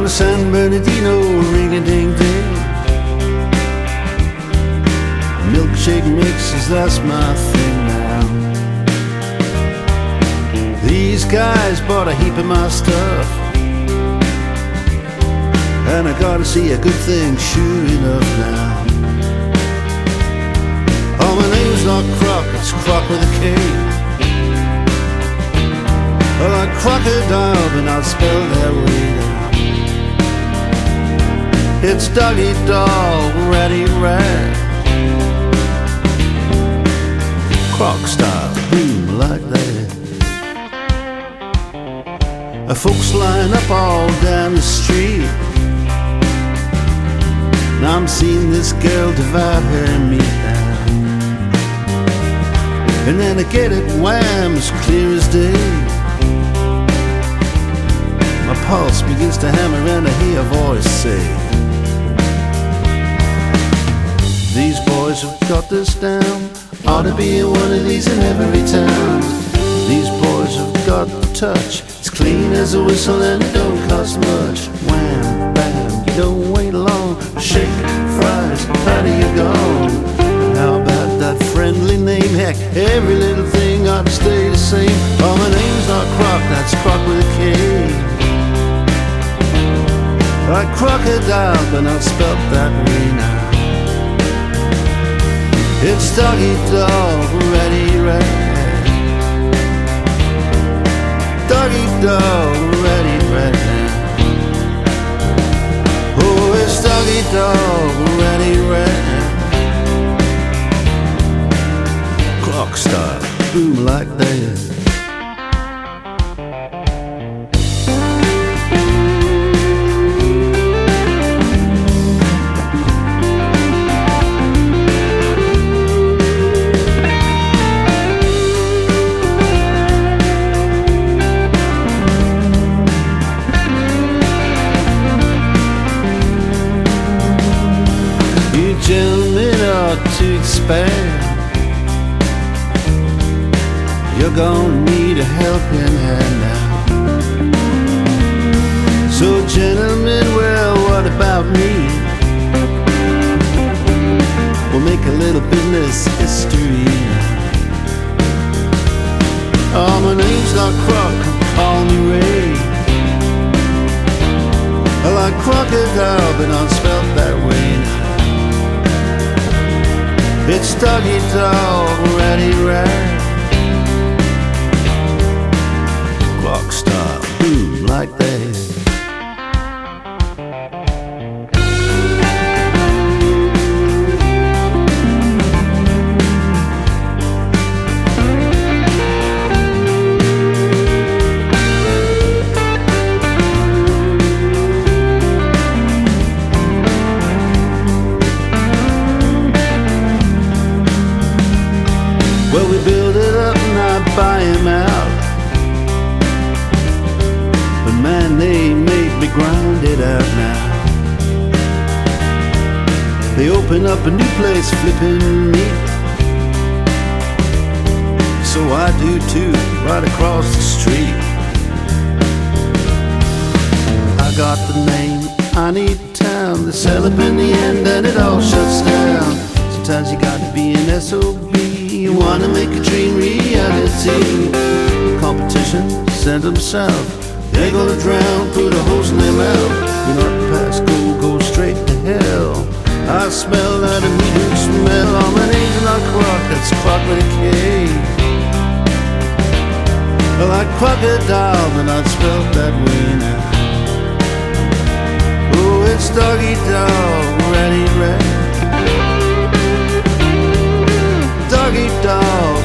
on the San Bernardino, ring-a-ding-ding. Milkshake mixes, that's my thing now. These guys bought a heap of my stuff, and I gotta see a good thing, sure enough now. Oh, my name's not Croc, it's Croc with a K. Well, like crocodile, but not spelled that way now. It's doggy dog, ratty rat. Croc style, boom like that. Folks line up all down the street. Now I'm seeing this girl divide her meat down. And then I get it wham, as clear as day. My pulse begins to hammer and I hear a voice say, these boys have got this down. Ought to be one of these in every town. These boys have got the touch. It's clean as a whistle and it don't cost much. Wham, bam, you don't wait long. Shake, fries, how do you go? And how about that friendly name? Heck, every little thing ought to stay the same. Oh, my name's not Croc, that's Croc with a K. Like crocodile, but not spelt that way now. It's doggy dog, ratty rat. Doggy dog, ratty rat. Oh, it's doggy dog, ratty rat. Clock style, boom like that. Gentlemen ought to expand. You're gonna need a helping hand now. So gentlemen, well, what about me? We'll make a little business history now. Oh, my name's not Croc, call me Ray. I like crocodile, but not spelt that way now. It's doggy dog, ratty rat. Clock style, boom like that. Well, we build it up and I buy him out. But man, they make me grind it out now. They open up a new place flipping meat. So I do too, right across the street. I got the name, I need town. They sell up in the end and it all shuts down. Sometimes you got to be an SOB. You wanna make a dream reality. Competition, send them south. They're gonna drown, put a hose in their mouth. You're not past go straight to hell. I smell that immediate smell. Oh, my name's not Croc, it's Croc with a K. I like crocodile, but not spelled that way now. Oh, it's doggy dog, ratty rat. Doggy dog,